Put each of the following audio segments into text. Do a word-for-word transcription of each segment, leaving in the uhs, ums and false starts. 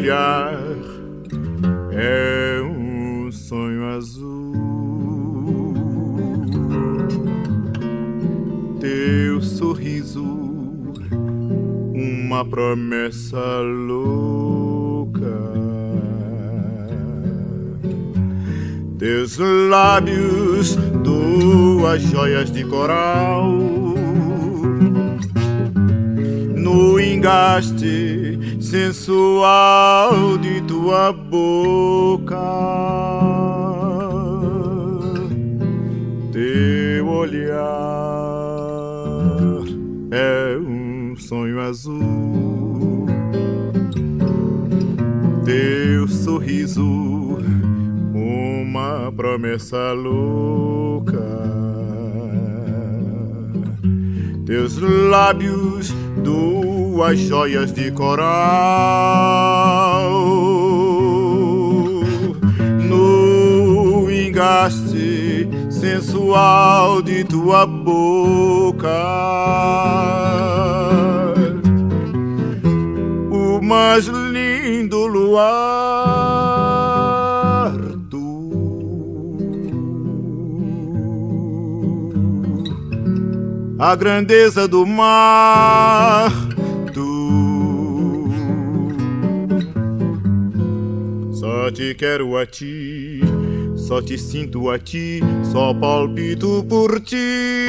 olhar é um sonho azul. Teu sorriso, uma promessa louca. Teus lábios, duas joias de coral. No engaste sensual de tua boca, teu olhar é um sonho azul. Teu sorriso, uma promessa louca. Teus lábios, duas joias de coral. No engaste sensual de tua boca, o mais lindo luar, tu, a grandeza do mar, tu. Só te quero a ti, só te sinto a ti, só palpito por ti.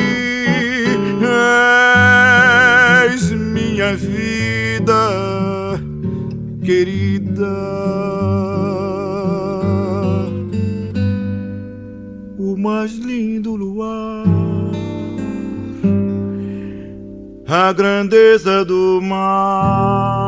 És minha vida querida, o mais lindo luar, a grandeza do mar.